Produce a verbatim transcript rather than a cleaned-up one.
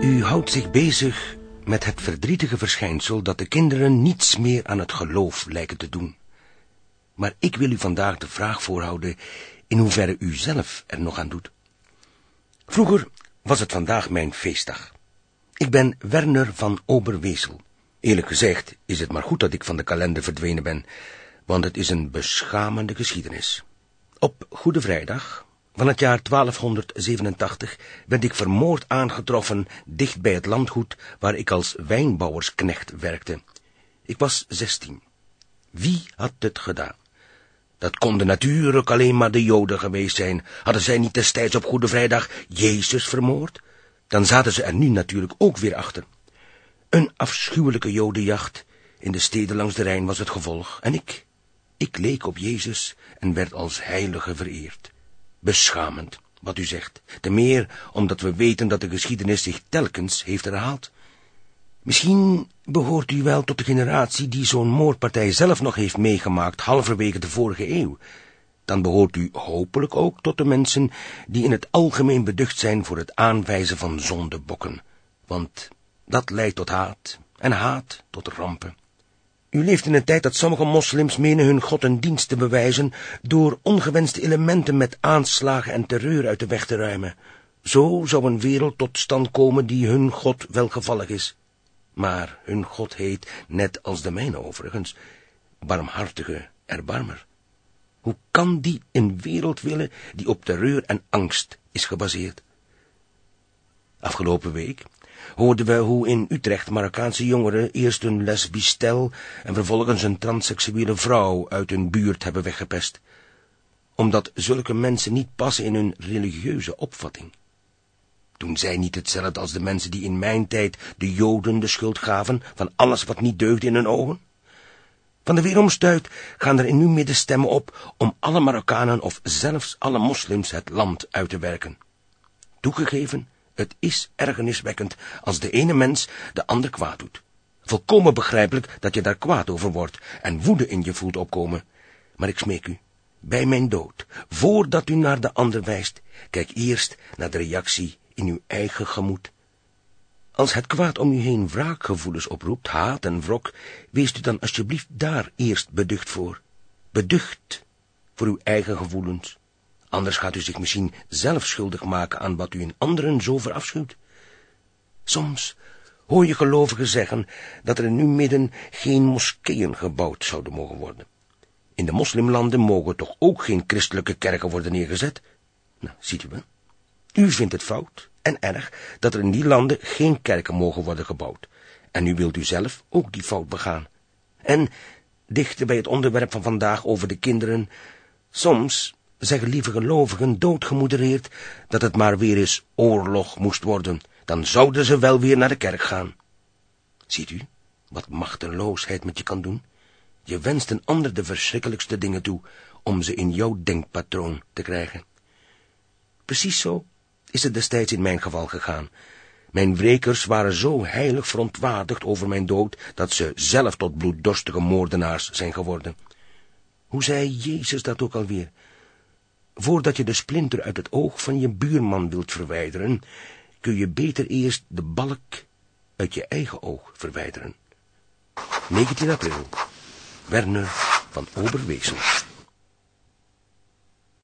U houdt zich bezig met het verdrietige verschijnsel dat de kinderen niets meer aan het geloof lijken te doen. Maar ik wil u vandaag de vraag voorhouden in hoeverre u zelf er nog aan doet. Vroeger was het vandaag mijn feestdag. Ik ben Werner van Oberwesel. Eerlijk gezegd is het maar goed dat ik van de kalender verdwenen ben, want het is een beschamende geschiedenis. Op Goede Vrijdag van het jaar twaalfhonderdzevenentachtig werd ik vermoord aangetroffen dicht bij het landgoed waar ik als wijnbouwersknecht werkte. Ik was zestien. Wie had het gedaan? Dat konden natuurlijk alleen maar de Joden geweest zijn. Hadden zij niet destijds op Goede Vrijdag Jezus vermoord? Dan zaten ze er nu natuurlijk ook weer achter. Een afschuwelijke Jodenjacht in de steden langs de Rijn was het gevolg. En ik, ik leek op Jezus en werd als heilige vereerd. Beschamend, wat u zegt. Te meer omdat we weten dat de geschiedenis zich telkens heeft herhaald. Misschien behoort u wel tot de generatie die zo'n moordpartij zelf nog heeft meegemaakt, halverwege de vorige eeuw. Dan behoort u hopelijk ook tot de mensen die in het algemeen beducht zijn voor het aanwijzen van zondebokken. Want dat leidt tot haat en haat tot rampen. U leeft in een tijd dat sommige moslims menen hun God een dienst te bewijzen door ongewenste elementen met aanslagen en terreur uit de weg te ruimen. Zo zou een wereld tot stand komen die hun God welgevallig is. Maar hun God heet, net als de mijne overigens, barmhartige erbarmer. Hoe kan die een wereld willen die op terreur en angst is gebaseerd? Afgelopen week hoorden we hoe in Utrecht Marokkaanse jongeren eerst een lesbisch stel en vervolgens een transseksuele vrouw uit hun buurt hebben weggepest, omdat zulke mensen niet passen in hun religieuze opvatting. Doen zij niet hetzelfde als de mensen die in mijn tijd de Joden de schuld gaven van alles wat niet deugde in hun ogen? Van de weeromstuit gaan er in uw midden stemmen op om alle Marokkanen of zelfs alle moslims het land uit te werken. Toegegeven, het is ergerniswekkend als de ene mens de ander kwaad doet. Volkomen begrijpelijk dat je daar kwaad over wordt en woede in je voelt opkomen. Maar ik smeek u, bij mijn dood, voordat u naar de ander wijst, kijk eerst naar de reactie in uw eigen gemoed. Als het kwaad om u heen wraakgevoelens oproept, haat en wrok, wees u dan alsjeblieft daar eerst beducht voor. Beducht voor uw eigen gevoelens. Anders gaat u zich misschien zelf schuldig maken aan wat u in anderen zo verafschuwt. Soms hoor je gelovigen zeggen dat er in uw midden geen moskeeën gebouwd zouden mogen worden. In de moslimlanden mogen toch ook geen christelijke kerken worden neergezet? Nou, ziet u wel. U vindt het fout en erg dat er in die landen geen kerken mogen worden gebouwd. En nu wilt u zelf ook die fout begaan. En, dichter bij het onderwerp van vandaag over de kinderen, soms zeggen lieve gelovigen doodgemoedereerd dat het maar weer eens oorlog moest worden. Dan zouden ze wel weer naar de kerk gaan. Ziet u wat machteloosheid met je kan doen? Je wenst een ander de verschrikkelijkste dingen toe om ze in jouw denkpatroon te krijgen. Precies zo is het destijds in mijn geval gegaan. Mijn wrekers waren zo heilig verontwaardigd over mijn dood dat ze zelf tot bloeddorstige moordenaars zijn geworden. Hoe zei Jezus dat ook alweer? Voordat je de splinter uit het oog van je buurman wilt verwijderen, kun je beter eerst de balk uit je eigen oog verwijderen. negentien april. Werner van Oberwesel.